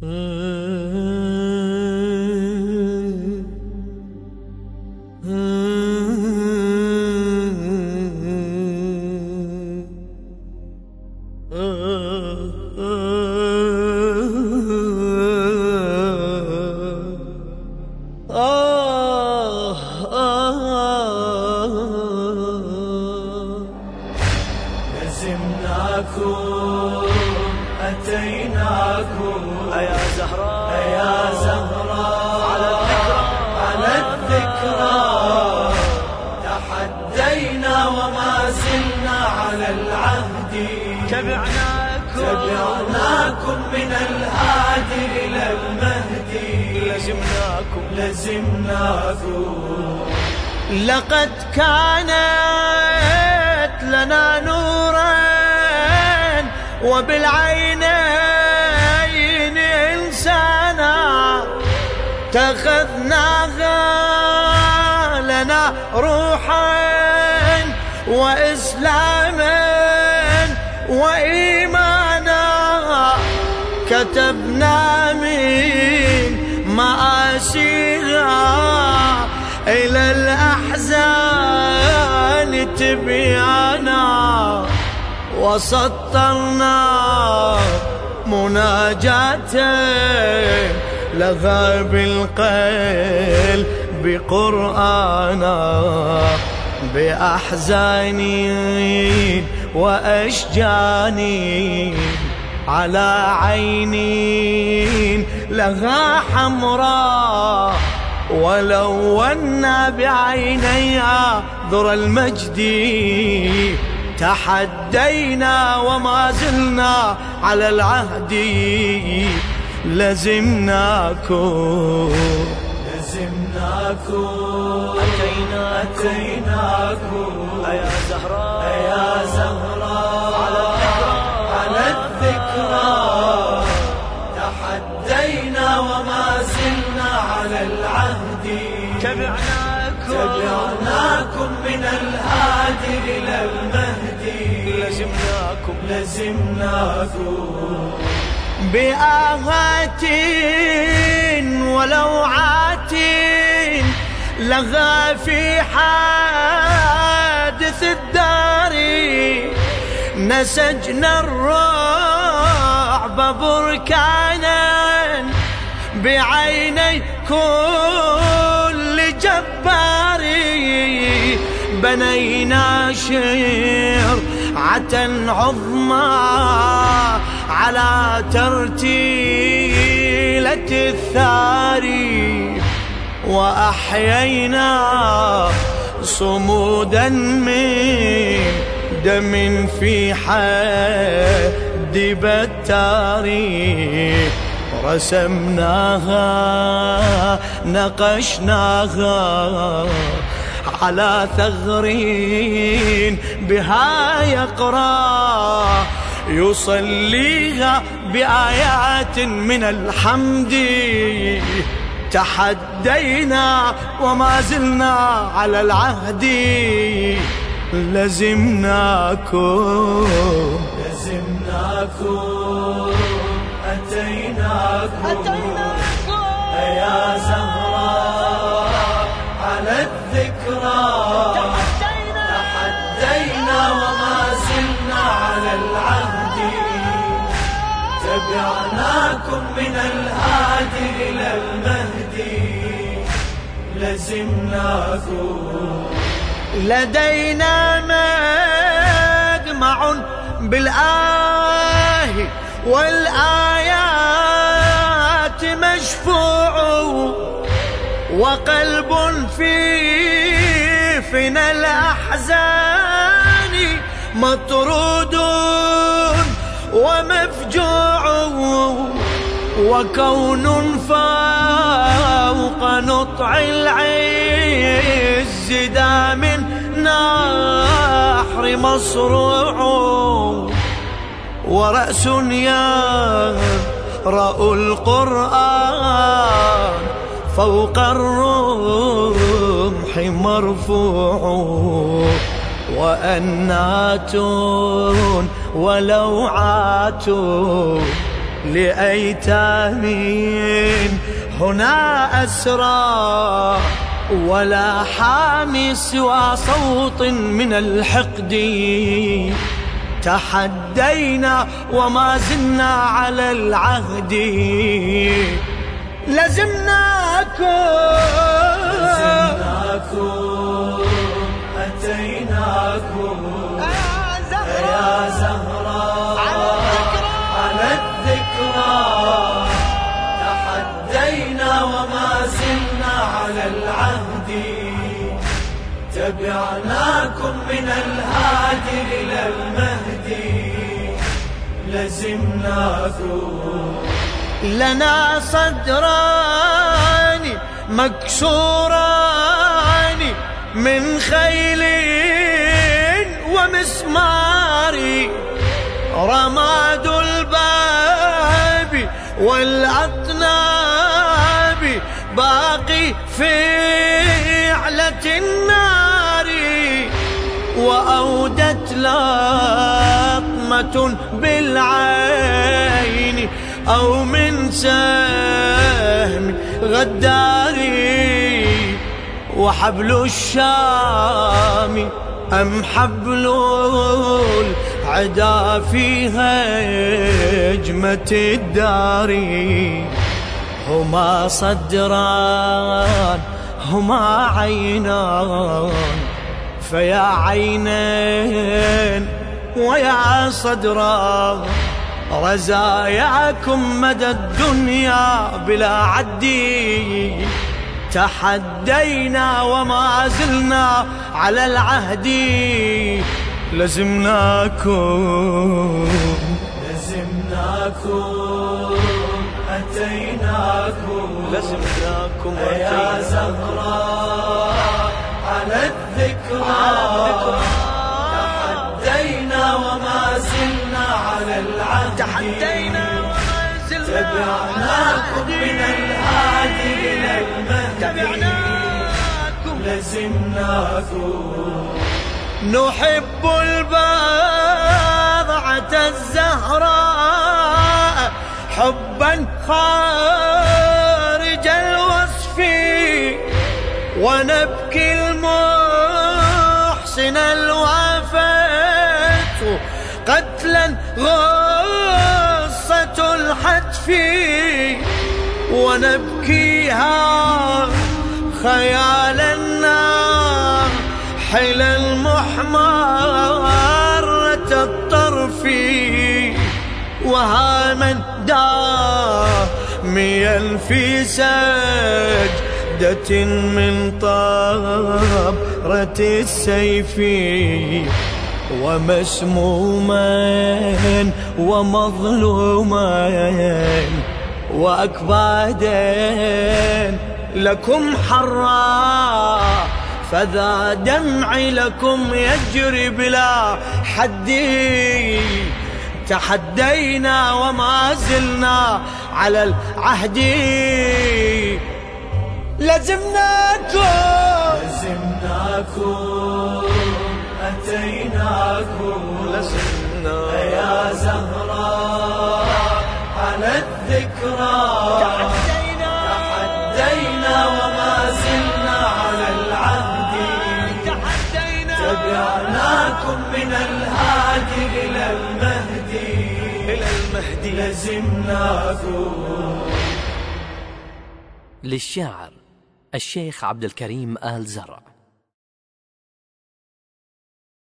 لزمناكم أتيناكم يا زهراء على الذكرى تحدينا وما زلنا على العهد تبعناكم من الهادي إلى المهدي لزمناكم لقد كانت لنا نورا وبالعينين إنسانا اتخذناها لنا روحا وإسلاما وإيمانا كتبنا من مآسيها إلى الأحزان تبيانا وسطرنا مناجاة لها بالقلب بقرآنا بأحزاني وأشجاني على عيني لها حمراء ولونا بعينيها ذر المجد تحدينا وما زلنا على العهد لزمناكم أتيناكم يا زهراء على الذكرى تحدينا وما زلنا على العهد تبعناكم من الهادي إلى المهدي لزمناكم بآهات ولوعات لغى في حادث الدار نسجنا الرعب بركانا بعيني كل جبار بنينا شرعة عظمى على ترتيلة الثاري وأحيينا صمودا من دم في حد بتاري رسمناها نقشناها على ثغرين بها يقرأ يصليها بآيات من الحمد تحدينا وما زلنا على العهد لزمناكم أتيناكم يا زهراء على الذكرى تحدينا وما زلنا على العهد تبعناكم من الهادي إلى المهدي لزمناكم لدينا مجمع بالآه والآيات مشفوع وقلب في فنا الأحزان مطرود ومفجوع وكون فوق نطع العز دام نحر مصروع ورأس يقرأ القرآن فوق الرمح مرفوع وأنات ولوعات لأيتام هنا أسرى، ولا حامي سوى صوت من الحقد. تحدينا وما زلنا على العهد، لزمناكم أتيناكم يا زهراء على الذكرى. تحدينا وما زلنا على العهد، تبعناكم من الهادي إلى المهدي، لزمناكم. لنا صدران مكسوران من خيل ومسمار، رماد الباب والأطناب باقي في علة النار، وأودت لطمة بالعين أو من سهم غداري، وحبل الشام أم حبل العدا في هجمة الدار. هما صدران هما عينان، فيا عينين ويا صدران، رزاياكم مدى الدنيا بلا عدي. تحدينا وما زلنا على العهد، لزمناكم أتيناكم يا زهراء على الذكرى. تحدينا وما زلنا على العهد، تبعناكم من الهادي إلى المهدي، لزمناكم. نحب البضعة الزهراء حبا خارج الوصف، ونبكي المحسن الوافات قتلا غصة الحتف، ونبكيها خيال النار حل المحمرة الطرف، وهاما داميا في سجدة من طبرة السيف، ومسموما ومظلوما وأكبادا لكم حرا، فذا دمعي لكم يجري بلا حد. تحدينا وما زلنا على العهد، لزمناكم أتيناكم يا زهراء على الذكرى. تحدينا وما زلنا على العهد، تبعناكم من الهادي إلى المهدي، لزمناكم. للشاعر الشيخ عبد الكريم آل زرع.